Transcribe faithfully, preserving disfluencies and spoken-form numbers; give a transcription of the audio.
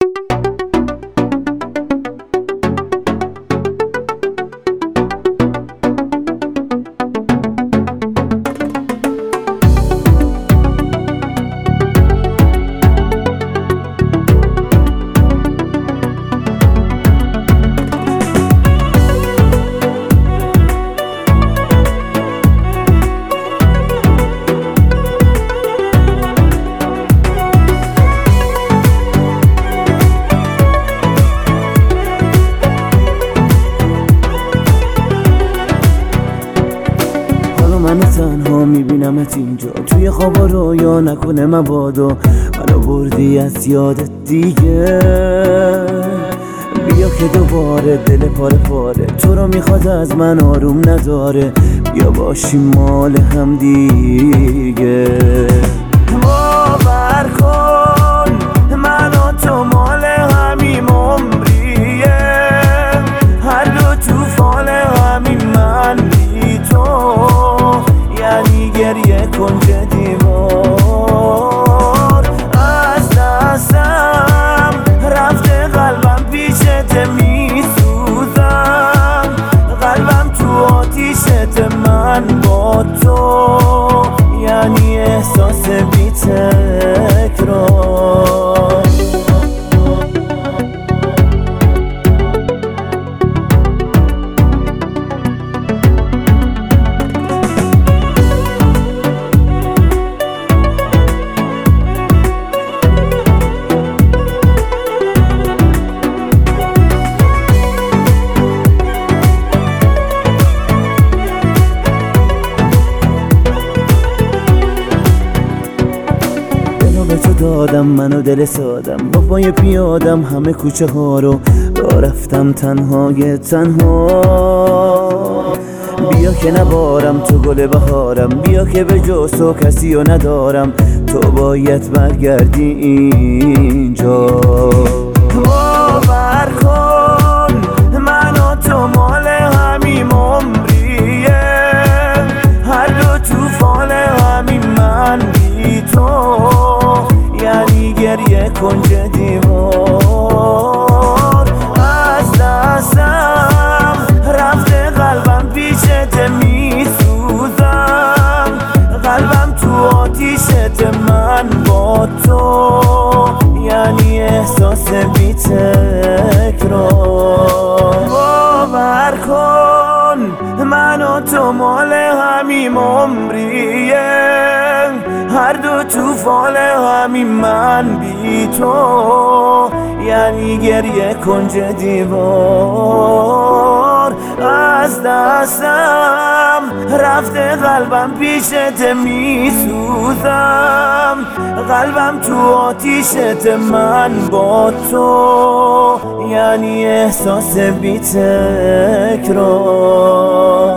منو تنها میبینمت اینجا توی خوابا رویا نکنه مبادا منو بردی از یادت دیگه. بیا که دوباره دل پاره پاره تو رو میخواد از من آروم نداره، بیا باشیم مال هم دیگه. باور کن من و تو مال همیم عمریه، هر دو تو فال همین من بی تو، یعنی گریه کن که دیوار از دستم رفته، قلبم پیشت میسوزم، قلبم تو آتیشت من با تو، یعنی احساس بی تکرار. به تو دادم منو دل سادم، با پای پیادم همه کوچه ها رو را رفتم تنهای تنها. بیا که نبارم تو گل بهارم، بیا که به جز تو کسی رو ندارم، تو باید برگردی اینجا. باور کن من و تو مال همیم عمریه، هر دو تو فال همین من بی تو، یعنی گریه کن که دیوار از دستم رفته، قلبم پیشت میسوزم، قلبم تو آتیشت من با تو، یعنی احساس بی تکرار. باور کن من و تو مال همیم عمریه، هر دو تو فال همین من بی تو، یعنی گریه کن که دیوار از دستم رفته، قلبم پیشت میسوزم، قلبم تو آتیشت من با تو، یعنی احساس بی تکرار.